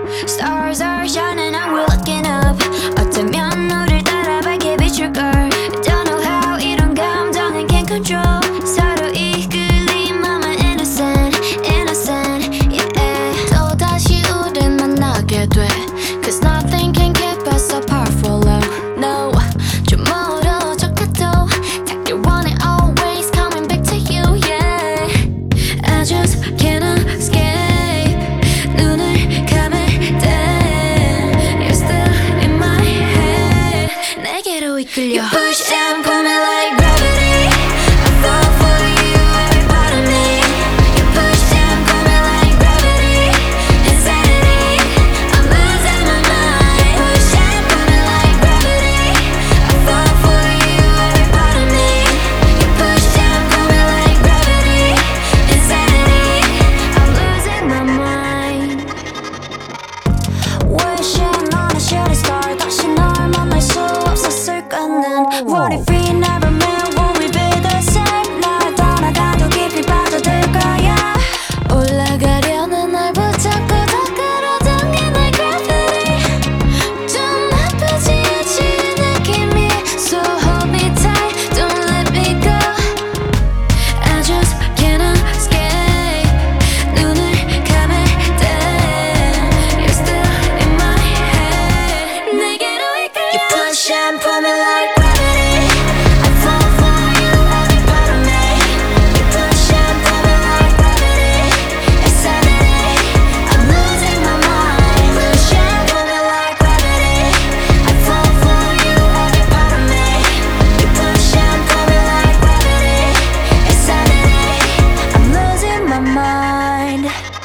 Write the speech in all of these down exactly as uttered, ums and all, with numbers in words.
Stars are shining and we're looking up. 어쩌면 너를 따라 밝게 비출걸. Don't know how 이런 감정은 can't control. 서로 이끌린 맘은 innocent, innocent, yeah. 또다시 우린 만나게 돼. Cause nothing can keep us apart for long. No, 좀 멀어져가도 닿길 원해 always coming back to you, yeah. I just cannot escape. 눈을 감을 때 You're still in my head. 내게로 이끌려. You push and pull me like gravity. I fall for you, every part of me. You push and pull me like gravity. Insanity, I'm losing my mind. Push and pull me like gravity. I fall for you, every part of me. You push and pull me like gravity. Insanity, I'm losing my mind. Wishing on a shooting star. 다시 널 만날 수 없었을까는. What if we never met? Will we be the same? 날 떠나가도 깊이 빠져들 거야. 올라가려는 날 붙잡고 더 끌어당긴 날 gravity. 좀 나쁘지 않지 느낌이. So hold me tight, don't let me go. I just cannot escape. 눈을 감을 때 You're still in my head. 내게로 이끌려. You push and pull me like gravity. I fall for you, every part of me. You push and pull me like gravity. Insanity, I'm losing my mind. Push and pull me like gravity. I fall for you, every part of me. You push and pull me like gravity. Insanity, I'm losing my mind.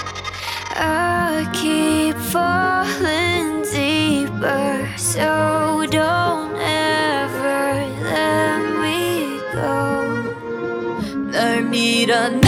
I keep falling deeper, so don't ever let me go. 널 밀어내